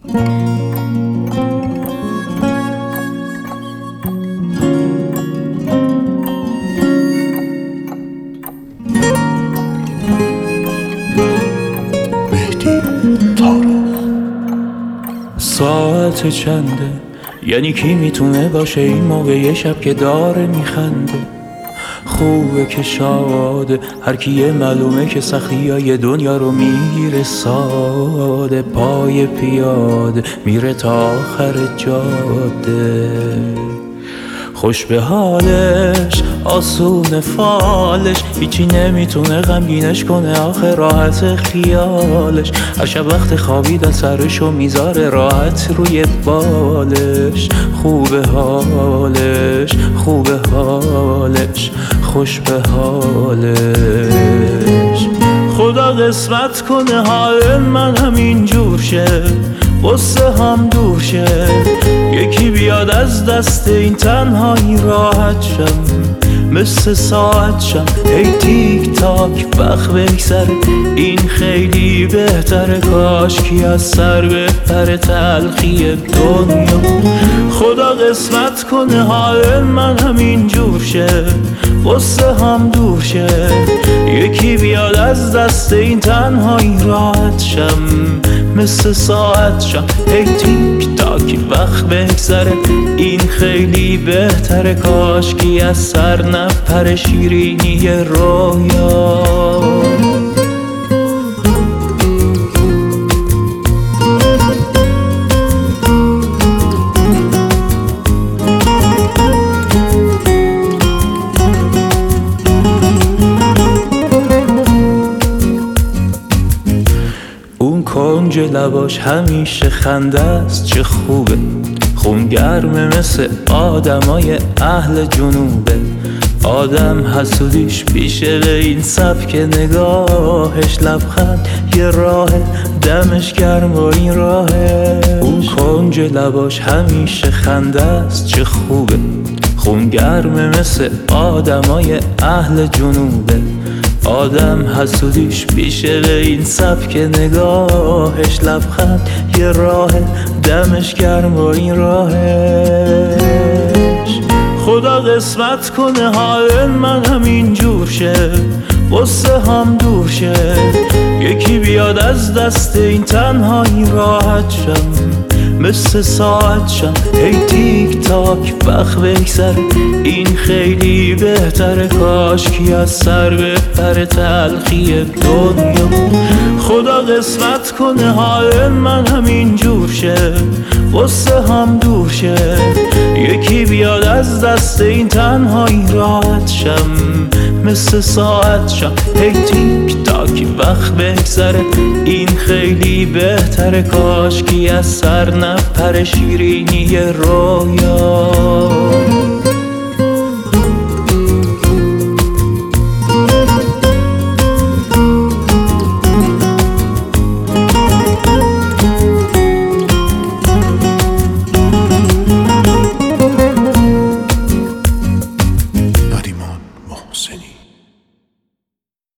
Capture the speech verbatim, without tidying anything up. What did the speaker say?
ساعت چنده؟ یعنی کی میتونه باشه این موقع یه شب که داره میخنده؟ خوبه که شاده، هر کیه معلومه که سختی های دنیا رو میگیره ساده. پای پیاده میره تا آخر جاده، خوش به حالش، آسون فالش، هیچی نمیتونه غمگینش کنه آخه راحت خیالش. هر شب وقت خوابیدن سرشو میذاره راحت روی بالش. خوبه حالش، خوبه حالش، خوش به حالش. خدا قسمت کنه حال من همین جور شه، غصه هم دور شه، یکی بیاد از دست این تنهایی راحت شم، مثل ساعت شم ای تیک تاک وقت بگذره. این خیلی بهتره، کاش کی از سر بهتره تلخی دنیا. خدا قسمت کنه حال من همین جور شه، غصه هم دور شه، یکی بیاد از دست این تنهایی راحت شم، مثل ساعت شم ای تیک تاک وقت بگذره. این خیلی بهتره، کاش کی از سر نپره شیرینی رویا. اون کنج لباش همیشه خنده است، چه خوبه، خون گرمه مثل آدمای اهل جنوبه. آدم حسودیش بیشه به این سبک نگاهش، لبخند یه راه دمش گرم و این راهه. اون کنج لباش همیشه خنده است، چه خوبه، خون گرمه مثل آدمای اهل جنوبه. آدم حسودیش بیشه به این سبک نگاهش، لبخند یه راه دمش گرم و این راهش. خدا قسمت کنه حال من همین جور شه، غصه هم دور شه، یکی بیاد از دست این تنهایی راحت شم، مثل ساعت شم ای تیک تاک وقت بگذره. این خیلی بهتره، کاش کی از سر بهتره تلخی دنیا. خدا قسمت کنه حال من همین جور شه، غصه هم دور شه، یکی بیاد از دست این تنهایی راحت شم، مثل ساعت شم ای تیک تاک وقت بگذره. این خیلی بهتره، کاش کی از سر نپره شیرینی رویا.